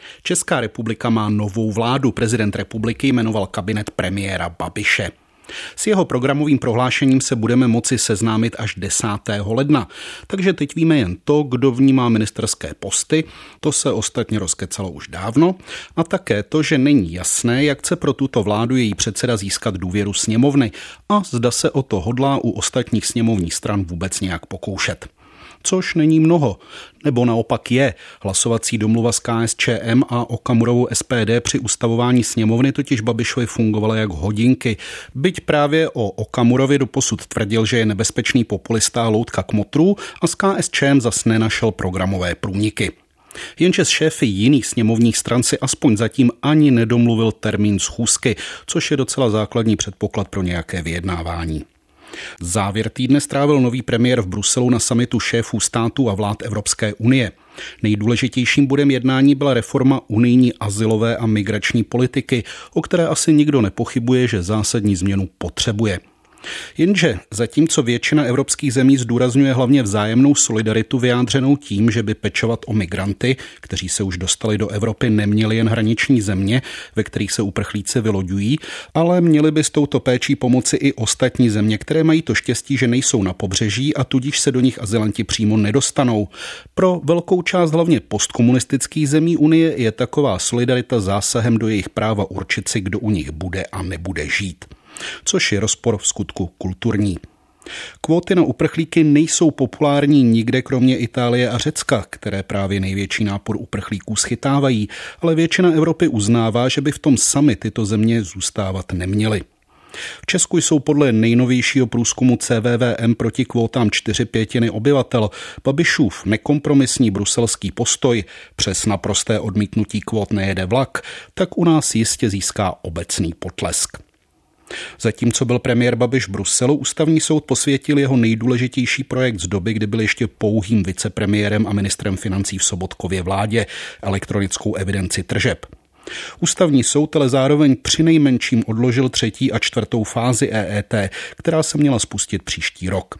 Česká republika má novou vládu. Prezident republiky jmenoval kabinet premiéra Babiše. S jeho programovým prohlášením se budeme moci seznámit až 10. ledna. Takže teď víme jen to, kdo v ní má ministerské posty, to se ostatně rozkecalo už dávno, a také to, že není jasné, jak chce pro tuto vládu její předseda získat důvěru sněmovny a zda se o to hodlá u ostatních sněmovních stran vůbec nějak pokoušet. Což není mnoho, nebo naopak je. Hlasovací domluva s KSČM a Okamurovou SPD při ustavování sněmovny totiž Babišovi fungovala jak hodinky. Byť právě o Okamurovi doposud tvrdil, že je nebezpečný populista a loutka kmotrů, a s KSČM zas nenašel programové průniky. Jenže s šéfy jiných sněmovních stran si aspoň zatím ani nedomluvil termín schůzky, což je docela základní předpoklad pro nějaké vyjednávání. Závěr týdne strávil nový premiér v Bruselu na summitu šéfů států a vlád Evropské unie. Nejdůležitějším bodem jednání byla reforma unijní azylové a migrační politiky, o které asi nikdo nepochybuje, že zásadní změnu potřebuje. Jenže zatímco většina evropských zemí zdůrazňuje hlavně vzájemnou solidaritu vyjádřenou tím, že by pečovat o migranty, kteří se už dostali do Evropy, neměli jen hraniční země, ve kterých se uprchlíci vyloďují, ale měli by s touto péčí pomoci i ostatní země, které mají to štěstí, že nejsou na pobřeží a tudíž se do nich azylanti přímo nedostanou. Pro velkou část hlavně postkomunistických zemí Unie je taková solidarita zásahem do jejich práva určit si, kdo u nich bude a nebude žít. Což je rozpor v skutku kulturní. Kvóty na uprchlíky nejsou populární nikde kromě Itálie a Řecka, které právě největší nápor uprchlíků schytávají, ale většina Evropy uznává, že by v tom sami tyto země zůstávat neměly. V Česku jsou podle nejnovějšího průzkumu CVVM proti kvótám 4/5 obyvatel. Babišův nekompromisní bruselský postoj, přes naprosté odmítnutí kvót nejede vlak, tak u nás jistě získá obecný potlesk. Zatímco byl premiér Babiš v Bruselu, ústavní soud posvětil jeho nejdůležitější projekt z doby, kdy byl ještě pouhým vicepremiérem a ministrem financí v Sobotkově vládě, elektronickou evidenci tržeb. Ústavní soud ale zároveň přinejmenším odložil 3. a 4. fázi EET, která se měla spustit příští rok.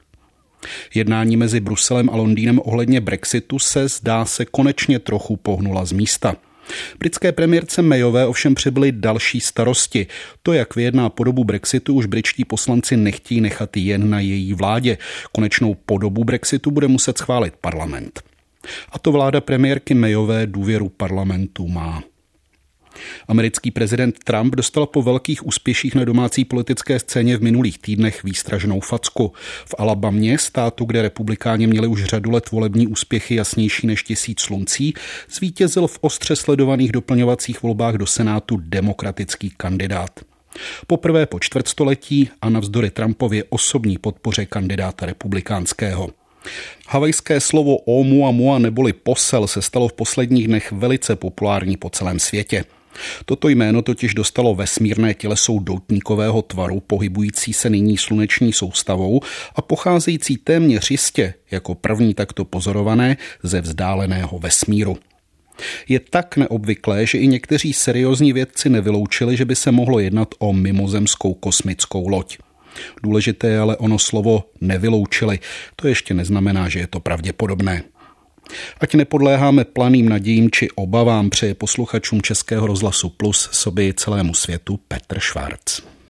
Jednání mezi Bruselem a Londýnem ohledně Brexitu zdá se konečně trochu pohnula z místa. Britské premiérce Mayové ovšem přibyly další starosti. To, jak vyjedná podobu Brexitu, už britští poslanci nechtějí nechat jen na její vládě. Konečnou podobu Brexitu bude muset schválit parlament. A to vláda premiérky Mayové důvěru parlamentu má. Americký prezident Trump dostal po velkých úspěších na domácí politické scéně v minulých týdnech výstražnou facku. V Alabamě, státu, kde republikáni měli už řadu let volební úspěchy jasnější než 1000 sluncí, zvítězil v ostře sledovaných doplňovacích volbách do Senátu demokratický kandidát. Poprvé po čtvrtstoletí a navzdory Trumpově osobní podpoře kandidáta republikánského. Havajské slovo Oumuamua neboli posel se stalo v posledních dnech velice populární po celém světě. Toto jméno totiž dostalo vesmírné těleso doutníkového tvaru, pohybující se nyní sluneční soustavou a pocházející téměř jistě, jako první takto pozorované, ze vzdáleného vesmíru. Je tak neobvyklé, že i někteří seriózní vědci nevyloučili, že by se mohlo jednat o mimozemskou kosmickou loď. Důležité je ale ono slovo nevyloučili. To ještě neznamená, že je to pravděpodobné. Ať nepodléháme planým nadějím či obavám, přeje posluchačům Českého rozhlasu Plus, sobě i celému světu Petr Švarc.